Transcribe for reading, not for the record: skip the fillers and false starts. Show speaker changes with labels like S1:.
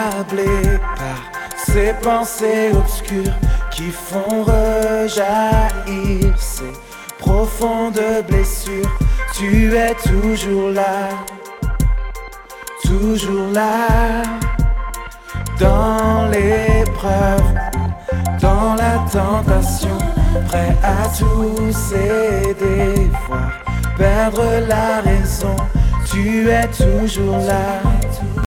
S1: accablé par ces pensées obscures qui font rejaillir ces profondes blessures. Tu es toujours là, dans l'épreuve, dans la tentation, prêt à tout céder, voire perdre la raison. Tu es toujours là.